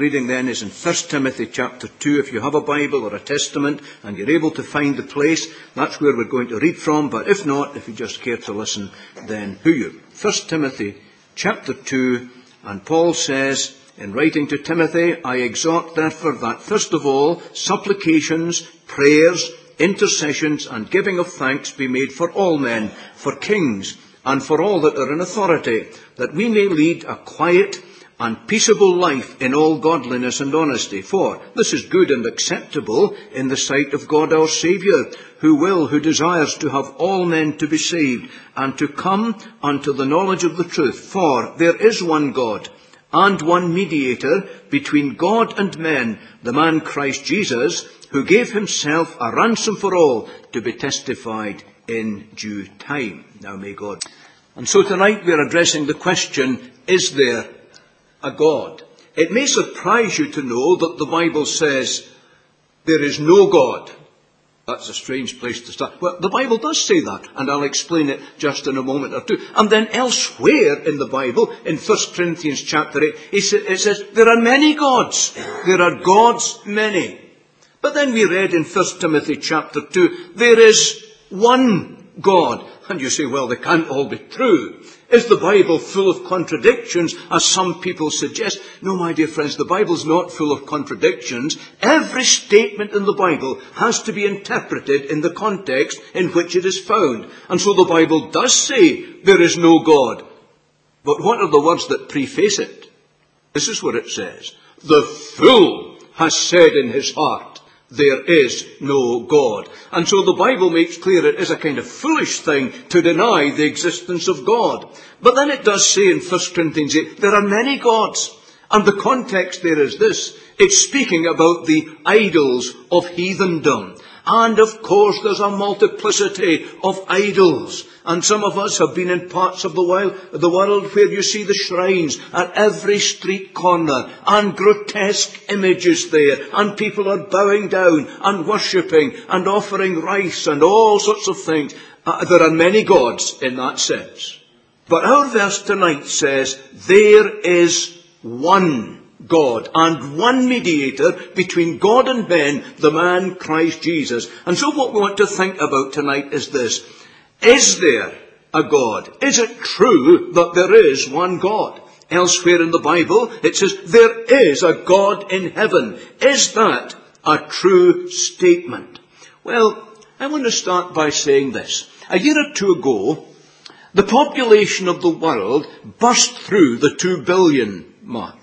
Reading then is in 1 Timothy chapter 2. If you have a Bible or a Testament and you're able to find the place, that's where we're going to read from. But if not, if you just care to listen, then who you? 1 Timothy chapter 2, and Paul says, in writing to Timothy, I exhort therefore that first of all, supplications, prayers, intercessions, and giving of thanks be made for all men, for kings, and for all that are in authority, that we may lead a quiet and peaceable life in all godliness and honesty. For this is good and acceptable in the sight of God our Saviour, who desires to have all men to be saved, and to come unto the knowledge of the truth. For there is one God, and one mediator between God and men, the man Christ Jesus, who gave himself a ransom for all, to be testified in due time. Now may God. And so tonight we are addressing the question, is there a God? It may surprise you to know that the Bible says there is no God. That's a strange place to start. Well, the Bible does say that, and I'll explain it just in a moment or two. And then elsewhere in the Bible, in 1 Corinthians chapter 8, it says there are many gods. There are gods many. But then we read in 1 Timothy chapter 2, there is one God. And you say, well, they can't all be true. Is the Bible full of contradictions, as some people suggest? No, my dear friends, the Bible's not full of contradictions. Every statement in the Bible has to be interpreted in the context in which it is found. And so the Bible does say there is no God. But what are the words that preface it? This is what it says. The fool has said in his heart, there is no God. And so the Bible makes clear it is a kind of foolish thing to deny the existence of God. But then it does say in 1 Corinthians 8, there are many gods. And the context there is this. It's speaking about the idols of heathendom. And of course there's a multiplicity of idols. And some of us have been in parts of the world where you see the shrines at every street corner, and grotesque images there, and people are bowing down and worshipping and offering rice and all sorts of things. There are many gods in that sense. But our verse tonight says there is one God and one mediator between God and men, the man Christ Jesus. And so what we want to think about tonight is this. Is there a God? Is it true that there is one God? Elsewhere in the Bible it says there is a God in heaven. Is that a true statement? Well, I want to start by saying this. A year or two ago, the population of the world burst through the 2 billion mark.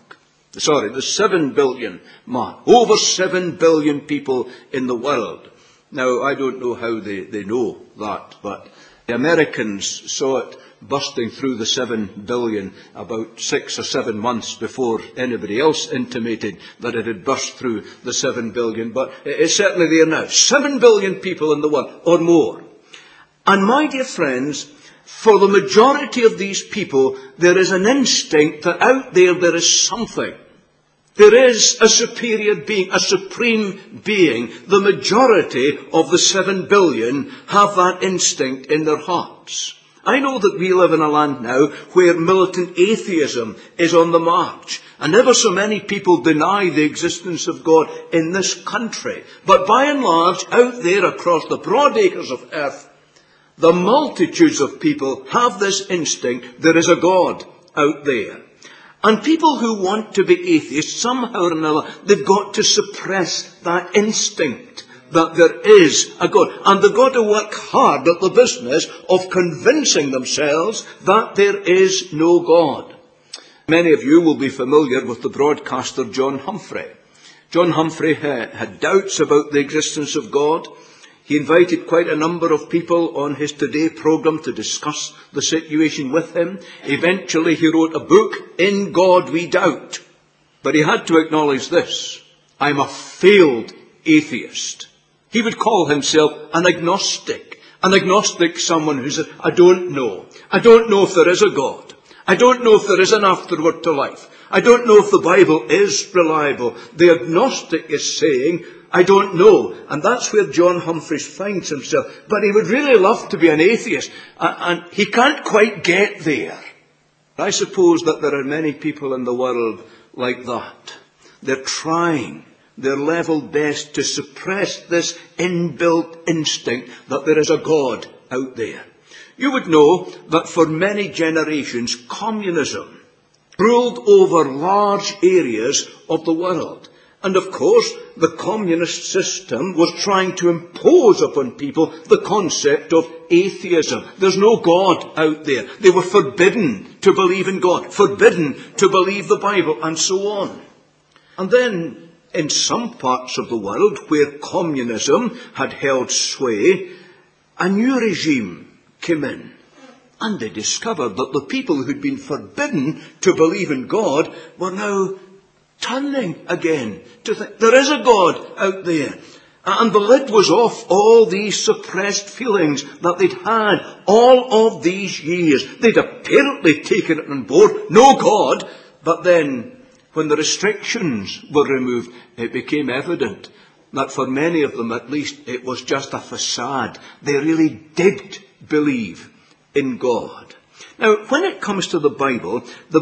The 7 billion mark. Over 7 billion people in the world. Now, I don't know how they know that, but the Americans saw it bursting through the 7 billion about 6 or 7 months before anybody else intimated that it had burst through the 7 billion. But it's certainly there now. 7 billion people in the world, or more. And my dear friends, for the majority of these people, there is an instinct that out there is something. There is a superior being, a supreme being. The majority of the 7 billion have that instinct in their hearts. I know that we live in a land now where militant atheism is on the march. And ever so many people deny the existence of God in this country. But by and large, out there across the broad acres of earth, the multitudes of people have this instinct, there is a God out there. And people who want to be atheists, somehow or another, they've got to suppress that instinct that there is a God. And they've got to work hard at the business of convincing themselves that there is no God. Many of you will be familiar with the broadcaster John Humphrey. John Humphrey had doubts about the existence of God. He invited quite a number of people on his Today programme to discuss the situation with him. Eventually he wrote a book, In God We Doubt. But he had to acknowledge this. I'm a failed atheist. He would call himself an agnostic. An agnostic, someone who says, I don't know. I don't know if there is a God. I don't know if there is an afterward to life. I don't know if the Bible is reliable. The agnostic is saying, I don't know. And that's where John Humphreys finds himself. But he would really love to be an atheist. And he can't quite get there. I suppose that there are many people in the world like that. They're trying their level best to suppress this inbuilt instinct that there is a God out there. You would know that for many generations, communism ruled over large areas of the world. And of course, the communist system was trying to impose upon people the concept of atheism. There's no God out there. They were forbidden to believe in God, forbidden to believe the Bible, and so on. And then, in some parts of the world where communism had held sway, a new regime came in. And they discovered that the people who'd been forbidden to believe in God were now turning again to think there is a God out there. And the lid was off all these suppressed feelings that they'd had all of these years. They'd apparently taken it on board, no God. But then, when the restrictions were removed, it became evident that for many of them at least, it was just a facade. They really did believe in God. Now, when it comes to the Bible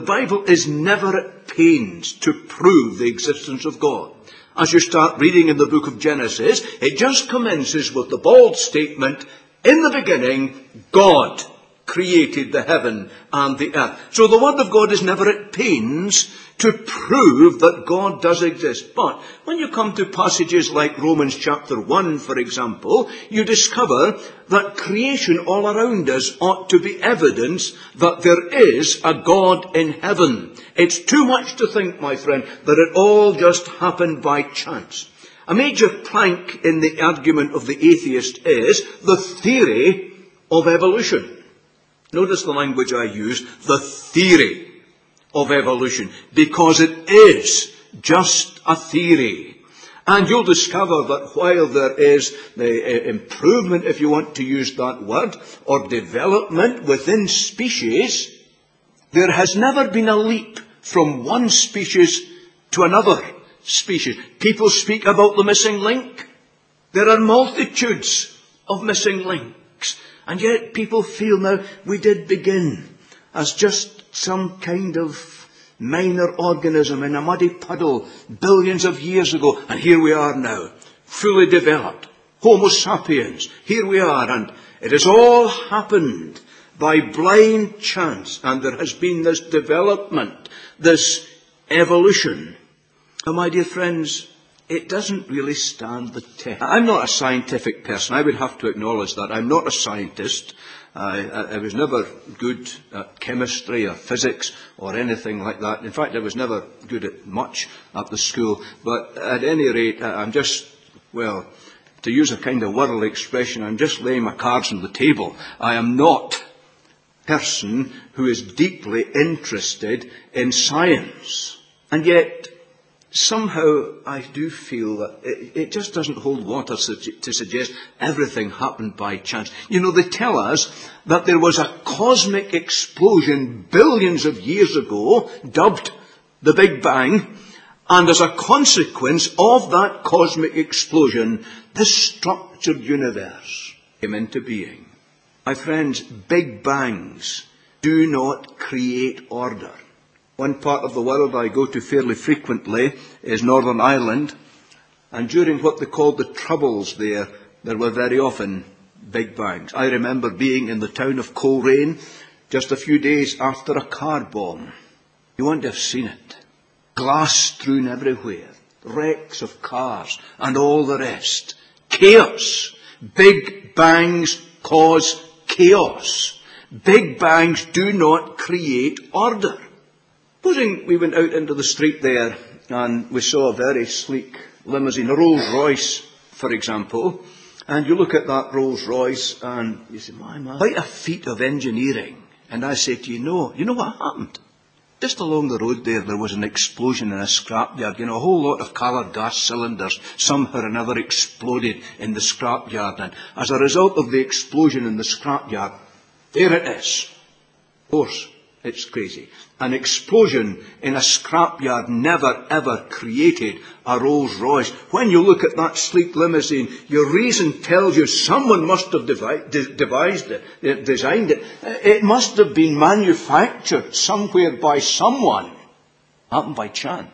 is never at pains to prove the existence of God. As you start reading in the book of Genesis, it just commences with the bold statement, in the beginning, God created the heaven and the earth. So the Word of God is never at pains to prove that God does exist. But when you come to passages like Romans chapter 1, for example, you discover that creation all around us ought to be evidence that there is a God in heaven. It's too much to think, my friend, that it all just happened by chance. A major plank in the argument of the atheist is the theory of evolution. Notice the language I use, the theory of evolution, because it is just a theory. And you'll discover that while there is the improvement, if you want to use that word, or development within species, there has never been a leap from one species to another species. People speak about the missing link. There are multitudes of missing links. And yet people feel now we did begin as just some kind of minor organism in a muddy puddle billions of years ago. And here we are now, fully developed. Homo sapiens. Here we are. And it has all happened by blind chance. And there has been this development, this evolution. Now, my dear friends, it doesn't really stand the test. I'm not a scientific person. I would have to acknowledge that. I'm not a scientist. I was never good at chemistry or physics or anything like that. In fact, I was never good at much at the school. But at any rate, I'm just, well, to use a kind of worldly expression, I'm just laying my cards on the table. I am not a person who is deeply interested in science. And yet, somehow I do feel that it just doesn't hold water to suggest everything happened by chance. You know, they tell us that there was a cosmic explosion billions of years ago, dubbed the Big Bang, and as a consequence of that cosmic explosion, this structured universe came into being. My friends, Big Bangs do not create order. One part of the world I go to fairly frequently is Northern Ireland, and during what they called the Troubles there were very often Big Bangs. I remember being in the town of Coleraine just a few days after a car bomb. You wouldn't have seen it. Glass strewn everywhere, wrecks of cars, and all the rest. Chaos. Big Bangs cause chaos. Big Bangs do not create order. Supposing we went out into the street there and we saw a very sleek limousine, a Rolls Royce, for example, and you look at that Rolls Royce and you say, my man, quite a feat of engineering. And I say to you, you know what happened? Just along the road there was an explosion in a scrapyard. You know, a whole lot of coloured gas cylinders somehow or another exploded in the scrapyard. And as a result of the explosion in the scrapyard, there it is. Of course, it's crazy. An explosion in a scrapyard never ever created a Rolls Royce. When you look at that sleek limousine, your reason tells you someone must have devised it, designed it. It must have been manufactured somewhere by someone. Happened by chance.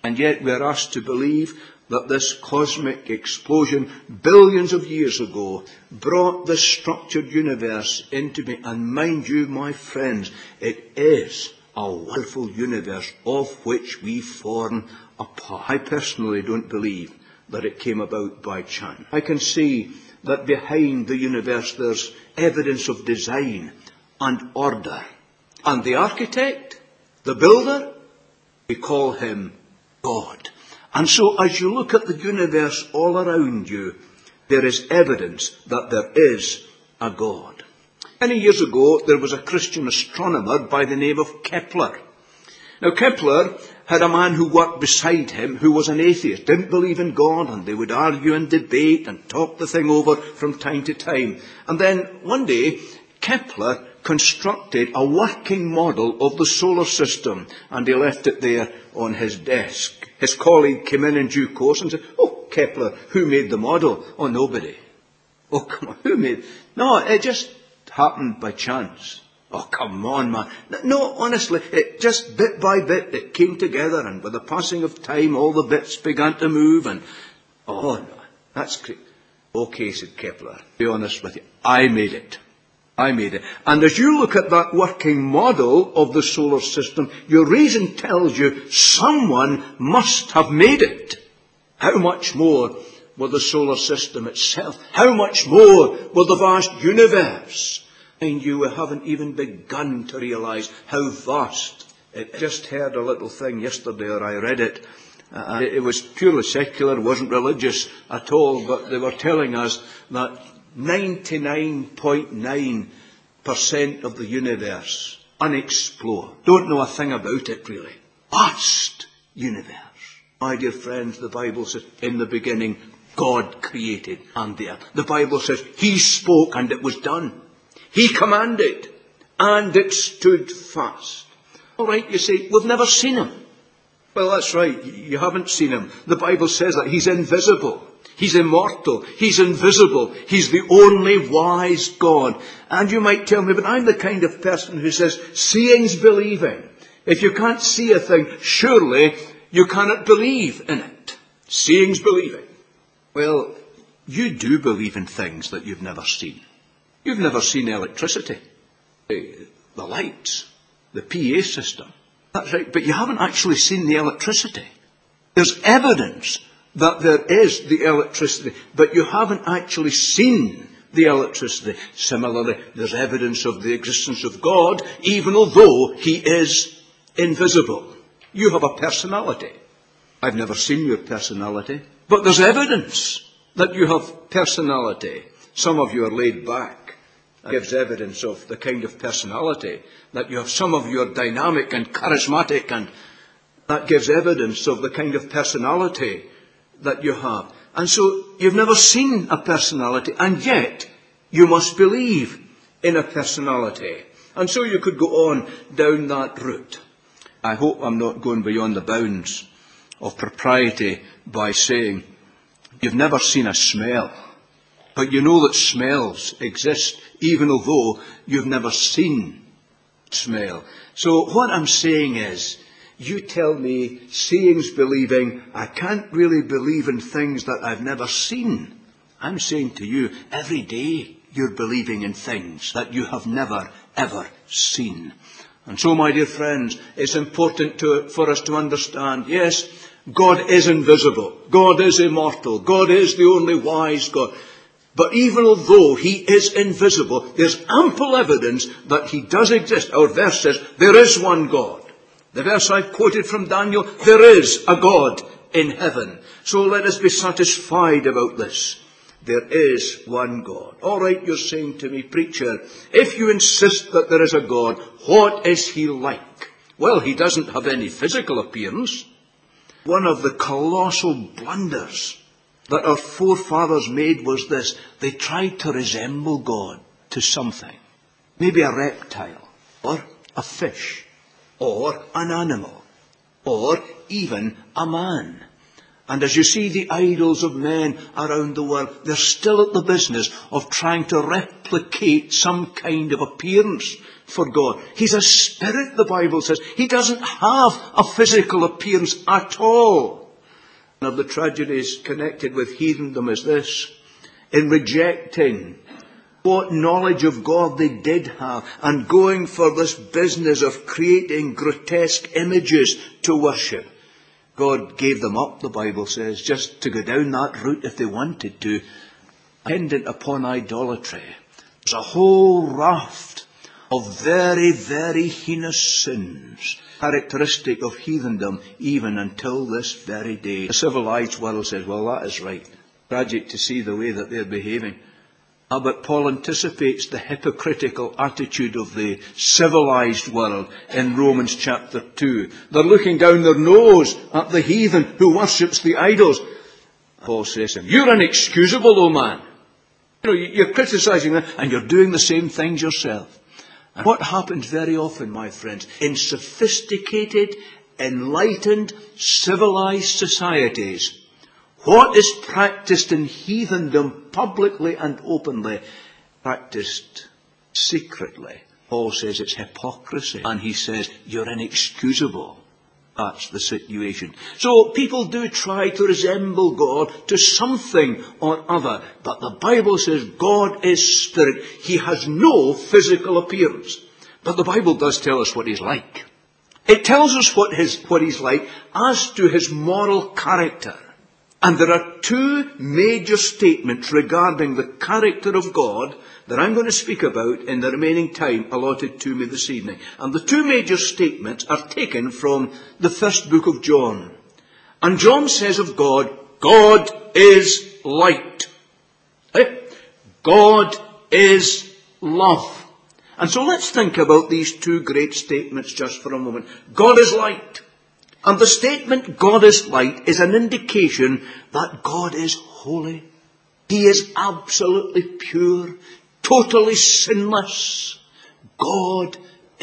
And yet we are asked to believe that this cosmic explosion billions of years ago brought this structured universe into being. And mind you, my friends, it is a wonderful universe of which we form a part. I personally don't believe that it came about by chance. I can see that behind the universe there's evidence of design and order. And the architect, the builder, we call him God. And so as you look at the universe all around you, there is evidence that there is a God. Many years ago, there was a Christian astronomer by the name of Kepler. Now, Kepler had a man who worked beside him who was an atheist, didn't believe in God, and they would argue and debate and talk the thing over from time to time. And then one day, Kepler constructed a working model of the solar system, and he left it there on his desk. His colleague came in due course and said, "Oh, Kepler, who made the model?" "Oh, nobody." "Oh, come on, who made?" "No, it just happened by chance." "Oh, come on, man." "No, honestly, it just bit by bit, it came together, and with the passing of time, all the bits began to move, and, oh, no, that's great." "Okay," said Kepler, "be honest with you, I made it. I made it." And as you look at that working model of the solar system, your reason tells you someone must have made it. How much more with the solar system itself? How much more with the vast universe? And you haven't even begun to realize how vast. I just heard a little thing yesterday, or I read it. It was purely secular, wasn't religious at all, but they were telling us that 99.9% of the universe unexplored. Don't know a thing about it, really. Vast universe. My dear friends, the Bible says, in the beginning, God created and the earth. The Bible says, He spoke and it was done. He commanded and it stood fast. All right, you say, we've never seen Him. Well, that's right. You haven't seen Him. The Bible says that He's invisible. He's immortal. He's invisible. He's the only wise God. And you might tell me, but I'm the kind of person who says, seeing's believing. If you can't see a thing, surely you cannot believe in it. Seeing's believing. Well, you do believe in things that you've never seen. You've never seen electricity, the lights, the PA system. That's right, but you haven't actually seen the electricity. There's evidence that there is the electricity, but you haven't actually seen the electricity. Similarly, there's evidence of the existence of God, even although He is invisible. You have a personality. I've never seen your personality, but there's evidence that you have personality. Some of you are laid back. That gives evidence of the kind of personality that you have. Some of you are dynamic and charismatic, and that gives evidence of the kind of personality that you have. And so you've never seen a personality, and yet you must believe in a personality. And so you could go on down that route. I hope I'm not going beyond the bounds of propriety by saying you've never seen a smell, but you know that smells exist, even although you've never seen smell. So what I'm saying is, you tell me seeing's believing. I can't really believe in things that I've never seen. I'm saying to you, every day you're believing in things that you have never, ever seen. And so, my dear friends, it's important for us to understand, yes, God is invisible. God is immortal. God is the only wise God. But even although He is invisible, there's ample evidence that He does exist. Our verse says, there is one God. The verse I've quoted from Daniel, there is a God in heaven. So let us be satisfied about this. There is one God. All right, you're saying to me, preacher, if you insist that there is a God, what is He like? Well, He doesn't have any physical appearance. One of the colossal blunders that our forefathers made was this. They tried to resemble God to something. Maybe a reptile, or a fish, or an animal, or even a man. And as you see the idols of men around the world, they're still at the business of trying to replicate some kind of appearance for God. He's a spirit, the Bible says. He doesn't have a physical appearance at all. One of the tragedies connected with heathendom is this: in rejecting what knowledge of God they did have and going for this business of creating grotesque images to worship, God gave them up, the Bible says, just to go down that route if they wanted to, dependent upon idolatry. There's a whole raft of very, very heinous sins, characteristic of heathendom, even until this very day. The civilized world says, well, that is right. Tragic to see the way that they're behaving. But Paul anticipates the hypocritical attitude of the civilized world in Romans chapter 2. They're looking down their nose at the heathen who worships the idols. Paul says to him, you're inexcusable, old man. You're criticizing them and you're doing the same things yourself. And what happens very often, my friends, in sophisticated, enlightened, civilized societies, what is practiced in heathendom publicly and openly, practiced secretly. Paul says it's hypocrisy. And he says, you're inexcusable. That's the situation. So people do try to resemble God to something or other. But the Bible says God is spirit. He has no physical appearance. But the Bible does tell us what he's like. It tells us what he's like as to his moral character. And there are two major statements regarding the character of God that I'm going to speak about in the remaining time allotted to me this evening. And the two major statements are taken from the first book of John. And John says of God, God is light. God is love. And so let's think about these two great statements just for a moment. God is light. And the statement, God is light, is an indication that God is holy. He is absolutely pure, totally sinless. God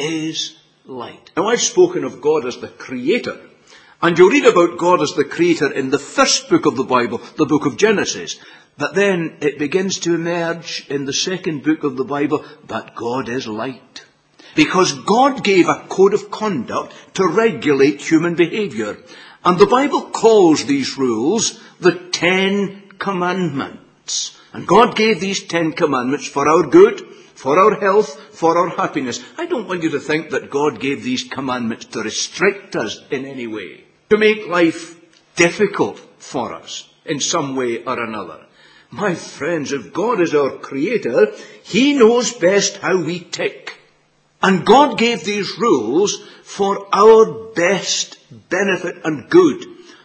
is light. Now, I've spoken of God as the Creator. And you'll read about God as the Creator in the first book of the Bible, the book of Genesis. But then it begins to emerge in the second book of the Bible that God is light. Because God gave a code of conduct to regulate human behavior. And the Bible calls these rules the 10 Commandments. And God gave these 10 Commandments for our good, for our health, for our happiness. I don't want you to think that God gave these commandments to restrict us in any way, to make life difficult for us in some way or another. My friends, if God is our Creator, He knows best how we tick. And God gave these rules for our best benefit and good.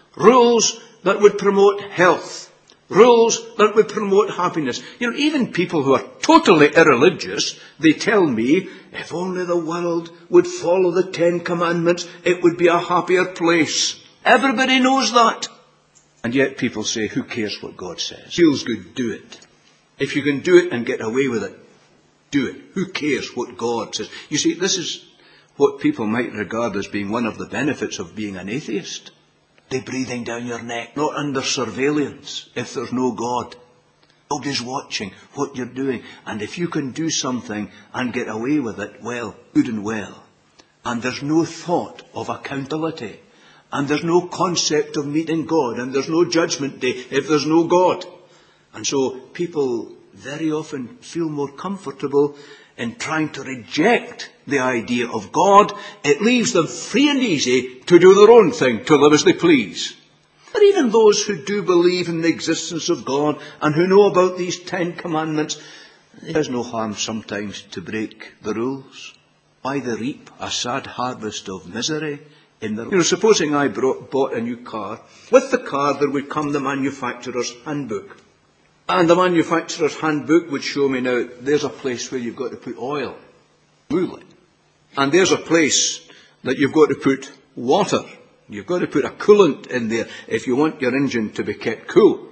Rules that would promote health. Rules that would promote happiness. Even people who are totally irreligious, they tell me, if only the world would follow the 10 Commandments, it would be a happier place. Everybody knows that. And yet people say, who cares what God says? Feels good, do it. If you can do it and get away with it, do it. Who cares what God says? You see, this is what people might regard as being one of the benefits of being an atheist. They're breathing down your neck, not under surveillance if there's no God. Nobody's watching what you're doing. And if you can do something and get away with it, well, good and well. And there's no thought of accountability. And there's no concept of meeting God. And there's no judgment day if there's no God. And so people very often feel more comfortable in trying to reject the idea of God. It leaves them free and easy to do their own thing, to live as they please. But even those who do believe in the existence of God and who know about these 10 Commandments, there's no harm sometimes to break the rules. Why they reap a sad harvest of misery in their life. Supposing I bought a new car. With the car there would come the manufacturer's handbook. And the manufacturer's handbook would show me, now, there's a place where you've got to put oil, fluid. And there's a place that you've got to put water. You've got to put a coolant in there if you want your engine to be kept cool.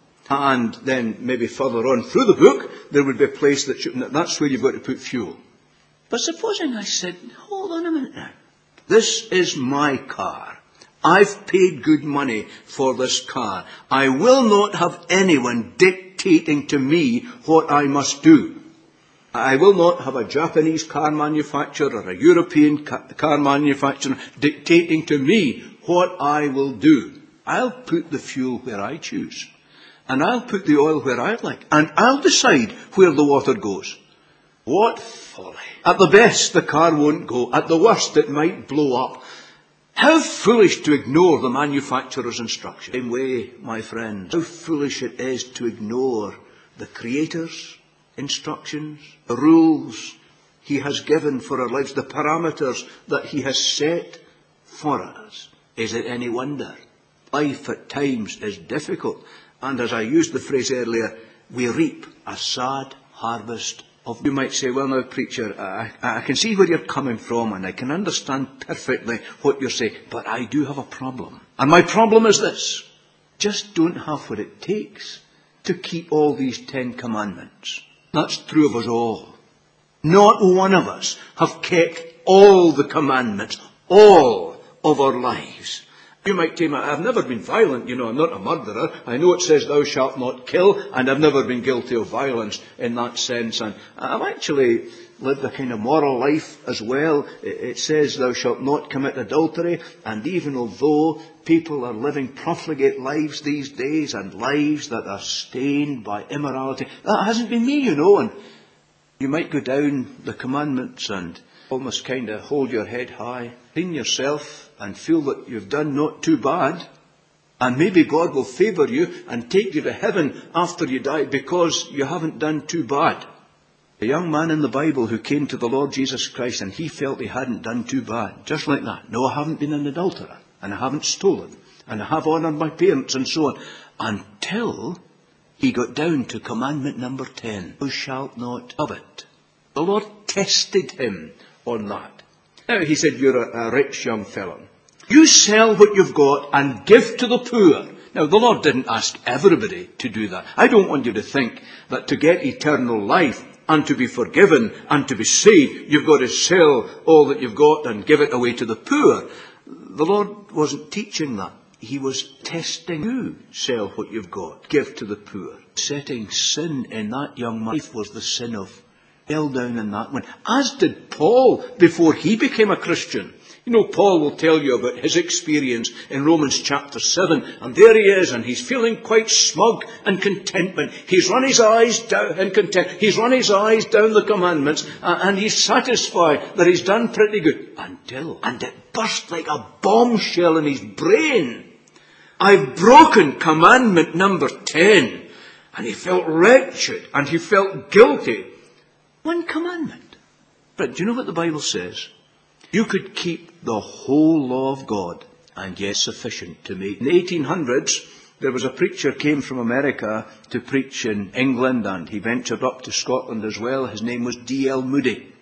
And then maybe further on through the book, there would be a place that's where you've got to put fuel. But supposing I said, hold on a minute now. This is my car. I've paid good money for this car. I will not have anyone dictating to me what I must do. I will not have a Japanese car manufacturer or a European car manufacturer dictating to me what I will do. I'll put the fuel where I choose. And I'll put the oil where I like. And I'll decide where the water goes. What folly. At the best, the car won't go. At the worst, it might blow up. How foolish to ignore the manufacturer's instructions. Same way, my friends, how foolish it is to ignore the Creator's instructions, the rules He has given for our lives, the parameters that He has set for us. Is it any wonder? Life at times is difficult. And as I used the phrase earlier, we reap a sad harvest of. You might say, well now, preacher, I can see where you're coming from and I can understand perfectly what you're saying, but I do have a problem. And my problem is this. Just don't have what it takes to keep all these 10 commandments. That's true of us all. Not one of us have kept all the commandments, all of our lives. You might say, I've never been violent, I'm not a murderer. I know it says thou shalt not kill, and I've never been guilty of violence in that sense. And I've actually lived a kind of moral life as well. It says thou shalt not commit adultery, and even although people are living profligate lives these days, and lives that are stained by immorality, that hasn't been me, and you might go down the commandments and almost kind of hold your head high, clean yourself, and feel that you've done not too bad. And maybe God will favour you and take you to heaven after you die because you haven't done too bad. A young man in the Bible who came to the Lord Jesus Christ and he felt he hadn't done too bad. Just like that. No, I haven't been an adulterer. And I haven't stolen. And I have honoured my parents and so on. Until he got down to commandment number 10. Thou shalt not covet. The Lord tested him on that. Now he said, you're a rich young fellow. You sell what you've got and give to the poor. Now the Lord didn't ask everybody to do that. I don't want you to think that to get eternal life and to be forgiven and to be saved, you've got to sell all that you've got and give it away to the poor. The Lord wasn't teaching that. He was testing you. Sell what you've got. Give to the poor. Setting sin in that young man's life was the sin of hell down in that one. As did Paul before he became a Christian. Paul will tell you about his experience in Romans chapter 7. And there he is, and he's feeling quite smug and contentment. He's run his eyes down in content. He's run his eyes down the commandments, and he's satisfied that he's done pretty good. And it burst like a bombshell in his brain. I've broken commandment number 10. And he felt wretched, and he felt guilty. One commandment. But do you know what the Bible says? You could keep the whole law of God, and yet sufficient to make. In the 1800s, there was a preacher came from America to preach in England, and he ventured up to Scotland as well. His name was D.L. Moody.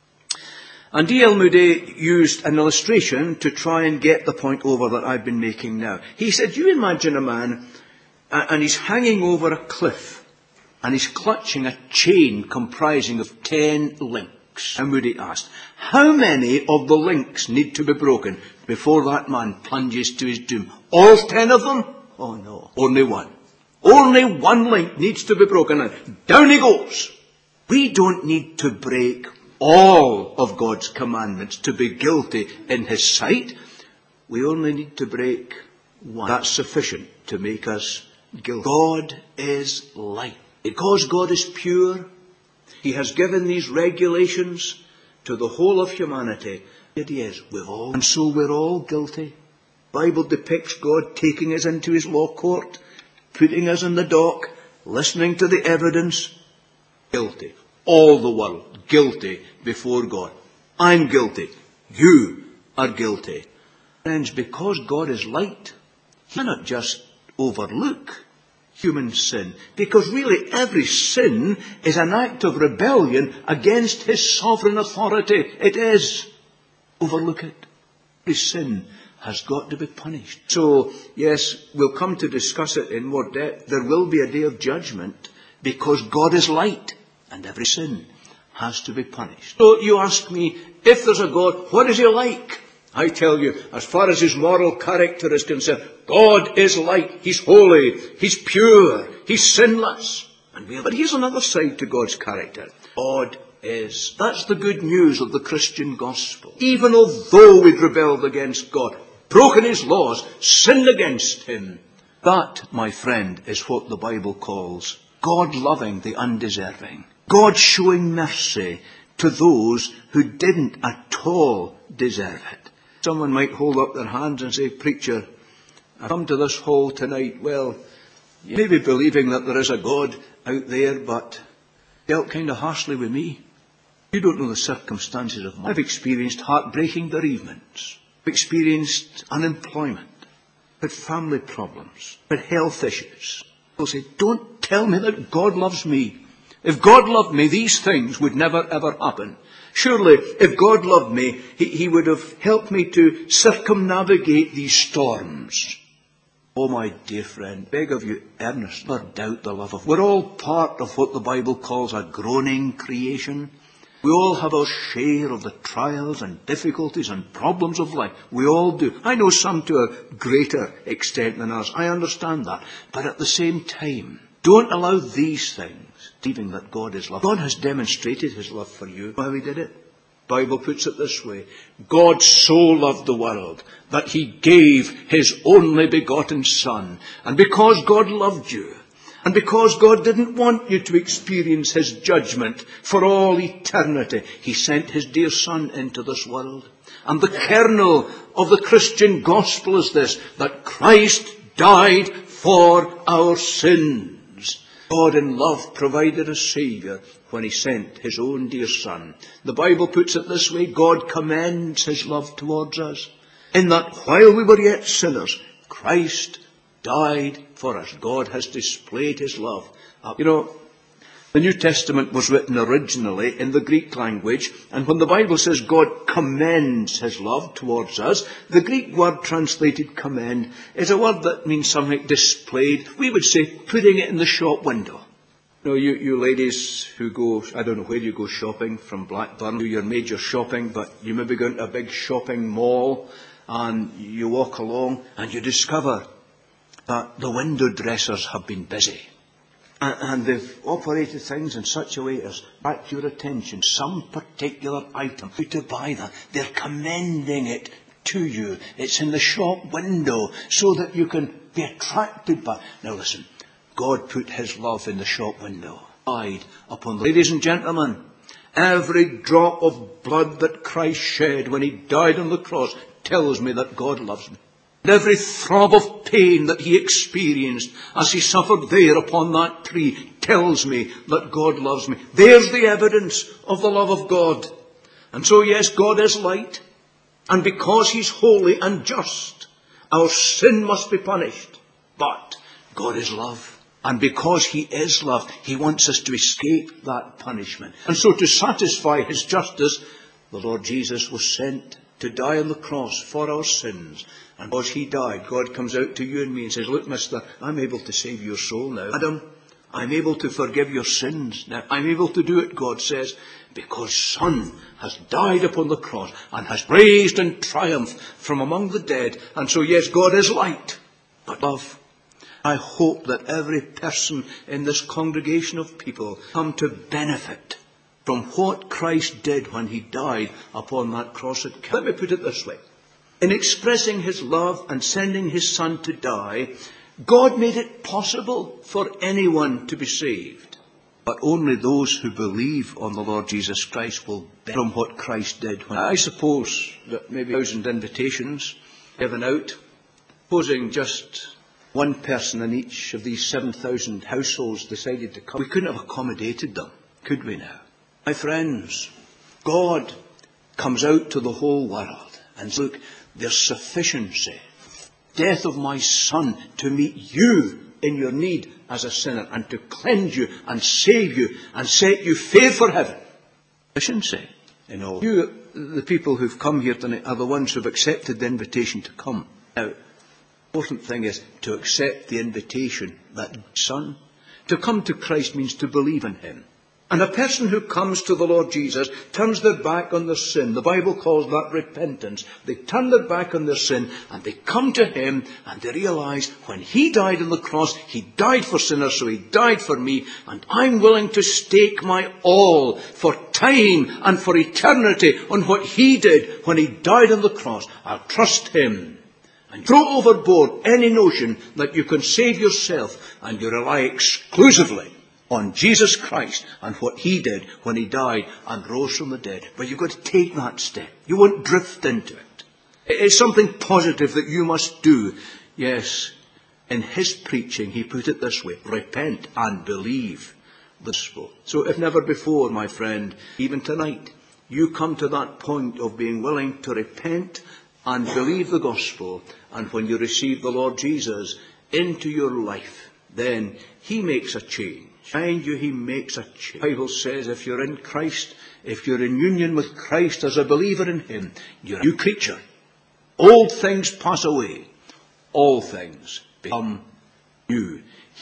And D.L. Moody used an illustration to try and get the point over that I've been making now. He said, you imagine a man, and he's hanging over a cliff, and he's clutching a chain comprising of 10 links. And Moody asked, how many of the links need to be broken before that man plunges to his doom? All 10 of them? Oh no, only one. Only one link needs to be broken, and down he goes. We don't need to break all of God's commandments to be guilty in his sight. We only need to break one. That's sufficient to make us guilty. God is light. Because God is pure, he has given these regulations to the whole of humanity. It is. And so we're all guilty. The Bible depicts God taking us into his law court, putting us in the dock, listening to the evidence. Guilty. All the world guilty before God. I'm guilty. You are guilty. Friends, because God is light, he cannot just overlook human sin, because really every sin is an act of rebellion against his sovereign authority. It is. Overlook it. Every sin has got to be punished. So, yes, we'll come to discuss it in more depth. There will be a day of judgment because God is light and every sin has to be punished. So you ask me, if there's a God, what is he like? I tell you, as far as his moral character is concerned, God is light. He's holy. He's pure. He's sinless. But here's another side to God's character. God is. That's the good news of the Christian gospel. Even although we'd rebelled against God, broken his laws, sinned against him, that, my friend, is what the Bible calls God loving the undeserving. God showing mercy to those who didn't at all deserve it. Someone might hold up their hands and say, "Preacher, I've come to this hall tonight. Well, you may be believing that there is a God out there, but dealt kind of harshly with me. You don't know the circumstances of my life. I've experienced heartbreaking bereavements. I've experienced unemployment. I've had family problems. I've had health issues." People say, "Don't tell me that God loves me. If God loved me, these things would never ever happen. Surely, if God loved me, he would have helped me to circumnavigate these storms." Oh, my dear friend, I beg of you earnestly, never doubt the love of God. We're all part of what the Bible calls a groaning creation. We all have our share of the trials and difficulties and problems of life. We all do. I know some to a greater extent than others. I understand that. But at the same time, don't allow these things, believing that God is love. God has demonstrated his love for you. How he did it? The Bible puts it this way. God so loved the world that he gave his only begotten Son. And because God loved you, and because God didn't want you to experience his judgment for all eternity, he sent his dear Son into this world. And the kernel of the Christian gospel is this, that Christ died for our sins. God in love provided a Saviour when he sent his own dear Son. The Bible puts it this way, God commends his love towards us, in that while we were yet sinners, Christ died for us. God has displayed his love. You know, the New Testament was written originally in the Greek language, and when the Bible says God commends his love towards us, the Greek word translated commend is a word that means something like displayed. We would say putting it in the shop window. You know, you ladies who go, I don't know where you go shopping from Blackburn, do your major shopping, but you maybe go into a big shopping mall and you walk along and you discover that the window dressers have been busy. And they've operated things in such a way as back your attention, some particular item, you to buy that. They're commending it to you. It's in the shop window so that you can be attracted by it. Now listen, God put his love in the shop window. Died upon the... Ladies and gentlemen, every drop of blood that Christ shed when he died on the cross tells me that God loves me. And every throb of pain that he experienced as he suffered there upon that tree tells me that God loves me. There's the evidence of the love of God. And so yes, God is light. And because he's holy and just, our sin must be punished. But God is love. And because he is love, he wants us to escape that punishment. And so to satisfy his justice, the Lord Jesus was sent to die on the cross for our sins. And because he died, God comes out to you and me and says, "Look, mister, I'm able to save your soul now. Adam, I'm able to forgive your sins. Now, I'm able to do it," God says, "because Son has died upon the cross and has raised in triumph from among the dead." And so, yes, God is light, but love. I hope that every person in this congregation of people come to benefit from what Christ did when he died upon that cross at Calvary. Let me put it this way. In expressing his love and sending his Son to die, God made it possible for anyone to be saved. But only those who believe on the Lord Jesus Christ will benefit from what Christ did. I suppose that maybe 1,000 invitations given out, supposing just one person in each of these 7,000 households decided to come, we couldn't have accommodated them, could we now? My friends, God comes out to the whole world and says, "Look, there's sufficiency. Death of my Son to meet you in your need as a sinner and to cleanse you and save you and set you fair for heaven." Sufficiency in all. You, the people who've come here tonight, are the ones who've accepted the invitation to come. Now, the important thing is to accept the invitation that Son. To come to Christ means to believe in him. And a person who comes to the Lord Jesus turns their back on their sin. The Bible calls that repentance. They turn their back on their sin and they come to him and they realize when he died on the cross, he died for sinners, so he died for me, and I'm willing to stake my all for time and for eternity on what he did when he died on the cross. I'll trust him. And throw overboard any notion that you can save yourself, and you rely exclusively on Jesus Christ and what he did when he died and rose from the dead. But you've got to take that step. You won't drift into it. It's something positive that you must do. Yes, in his preaching he put it this way: repent and believe the gospel. So if never before, my friend, even tonight, you come to that point of being willing to repent and believe the gospel, and when you receive the Lord Jesus into your life, then he makes a change. Mind you, he makes a change. The Bible says if you're in Christ, if you're in union with Christ as a believer in him, you're a new creature. Old things pass away. All things become new.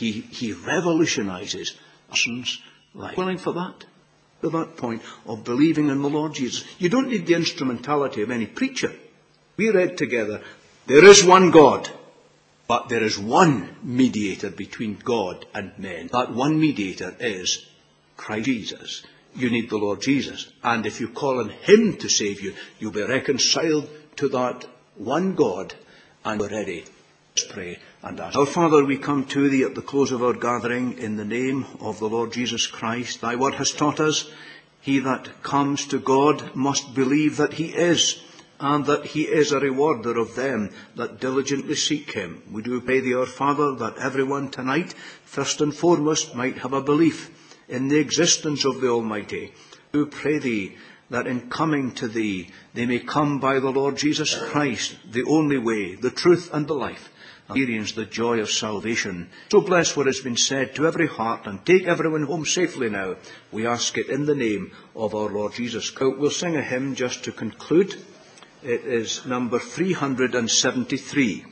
He revolutionizes a person's life. Willing for that? To that point of believing in the Lord Jesus. You don't need the instrumentality of any preacher. We read together, there is one God, but there is one mediator between God and men. That one mediator is Christ Jesus. You need the Lord Jesus. And if you call on him to save you, you'll be reconciled to that one God, and we're ready. Let's pray and ask. Our Father, we come to thee at the close of our gathering in the name of the Lord Jesus Christ. Thy word has taught us, he that comes to God must believe that he is, and that he is a rewarder of them that diligently seek him. We do pray thee, our Father, that everyone tonight, first and foremost, might have a belief in the existence of the Almighty. We do pray thee that in coming to thee, they may come by the Lord Jesus Christ, the only way, the truth and the life, and experience the joy of salvation. So bless what has been said to every heart, and take everyone home safely now. We ask it in the name of our Lord Jesus. We'll sing a hymn just to conclude. It is number 373.